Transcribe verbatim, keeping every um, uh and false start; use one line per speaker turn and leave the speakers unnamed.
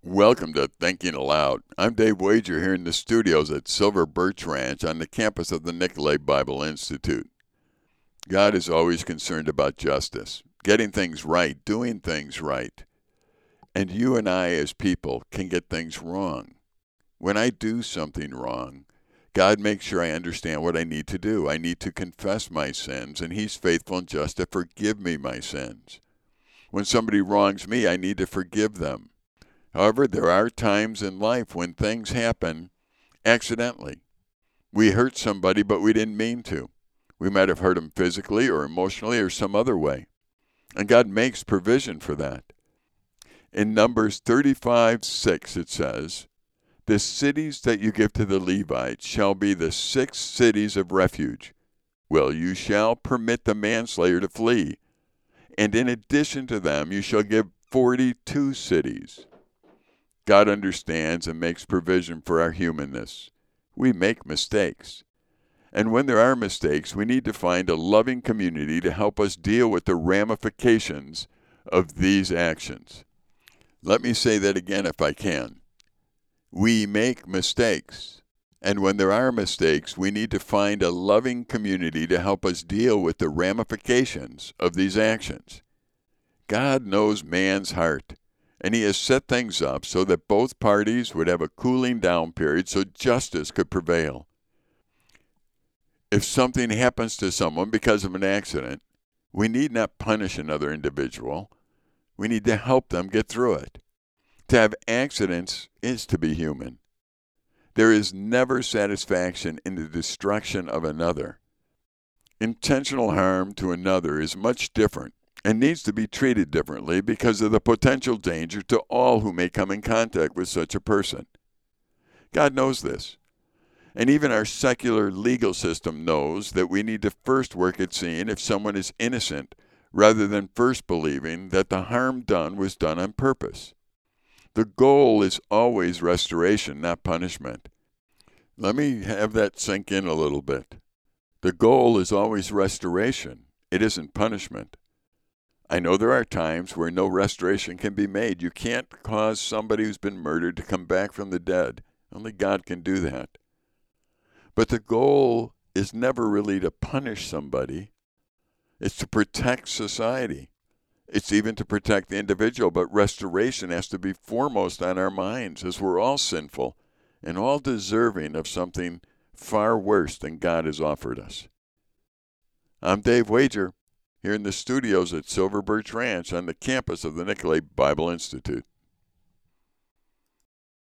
Welcome to Thinking Aloud. I'm Dave Wager here in the studios at Silver Birch Ranch on the campus of the Nicolet Bible Institute. God is always concerned about justice, getting things right, doing things right. And you and I as people can get things wrong. When I do something wrong, God makes sure I understand what I need to do. I need to confess my sins, and He's faithful and just to forgive me my sins. When somebody wrongs me, I need to forgive them. However, there are times in life when things happen accidentally. We hurt somebody, but we didn't mean to. We might have hurt them physically or emotionally or some other way. And God makes provision for that. In Numbers thirty-five six, it says, "The cities that you give to the Levites shall be the six cities of refuge. Well, you shall permit the manslayer to flee. And in addition to them, you shall give forty-two cities." God understands and makes provision for our humanness. We make mistakes. And when there are mistakes, we need to find a loving community to help us deal with the ramifications of these actions. Let me say that again if I can. We make mistakes. And when there are mistakes, we need to find a loving community to help us deal with the ramifications of these actions. God knows man's heart. And He has set things up so that both parties would have a cooling down period so justice could prevail. If something happens to someone because of an accident, we need not punish another individual. We need to help them get through it. To have accidents is to be human. There is never satisfaction in the destruction of another. Intentional harm to another is much different and needs to be treated differently because of the potential danger to all who may come in contact with such a person. God knows this. And even our secular legal system knows that we need to first work at seeing if someone is innocent rather than first believing that the harm done was done on purpose. The goal is always restoration, not punishment. Let me have that sink in a little bit. The goal is always restoration. It isn't punishment. I know there are times where no restoration can be made. You can't cause somebody who's been murdered to come back from the dead. Only God can do that. But the goal is never really to punish somebody. It's to protect society. It's even to protect the individual, but restoration has to be foremost on our minds, as we're all sinful and all deserving of something far worse than God has offered us. I'm Dave Wager, here in the studios at Silver Birch Ranch on the campus of the Nicolet Bible Institute.